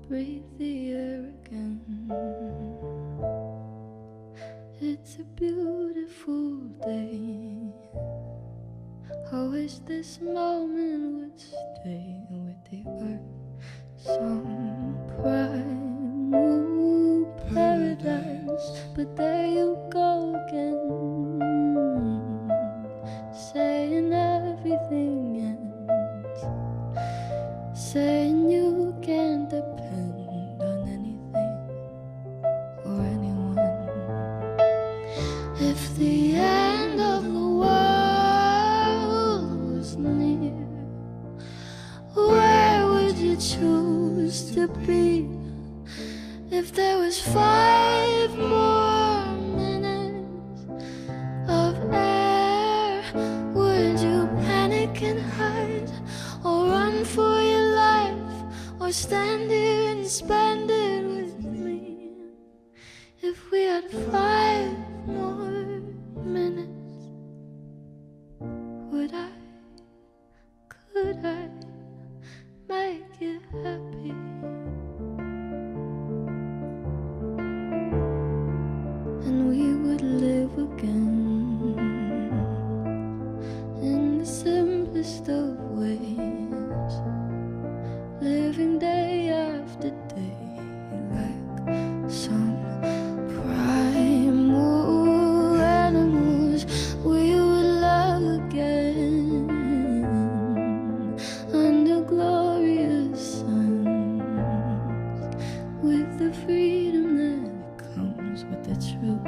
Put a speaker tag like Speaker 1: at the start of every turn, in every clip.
Speaker 1: breathe the air again. It's a beautiful day. I wish this moment would stay with the earth. Some primal paradise, but there you go again, saying everything ends, saying you can't depend on anything or anyone. If the end of the world was near, where would you choose to be? If there was 5 more minutes of air, would you panic and hide, or run for your life, or stand here and spend it with me? If we had 5 more minutes, could I make you happy? And we would live again in the simplest of ways, living day after day like some primal animals. We would love again under glorious suns, with the freedom that comes with the truth.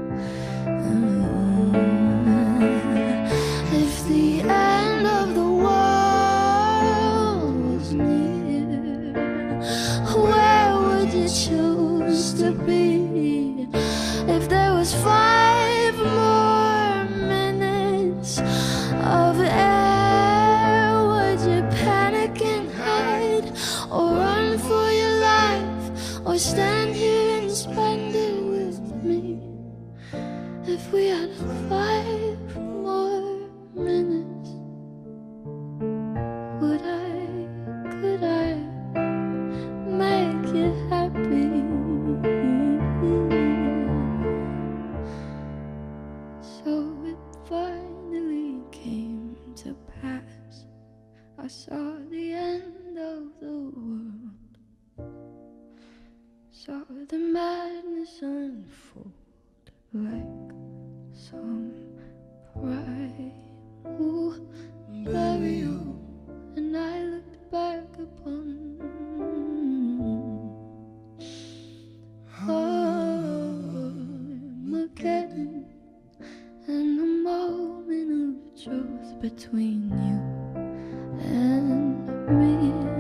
Speaker 1: If the end of the world was near, where would you choose to be? If there was 5 more minutes of air, would you panic and hide, or run for your life, or stand here and spend it with me? If we had 5 more minutes, could I make you happy? So it finally came to pass. I saw the end of the world, saw the madness unfold like some primal burial, and I looked back upon Armageddon and a moment of truth between you and me.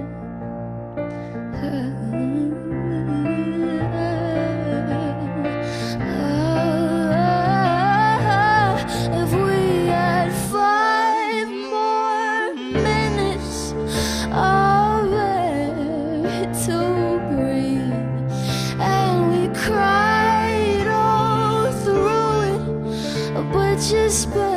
Speaker 1: If we had 5 more minutes of air to breathe, and we cried all through it, but you spoke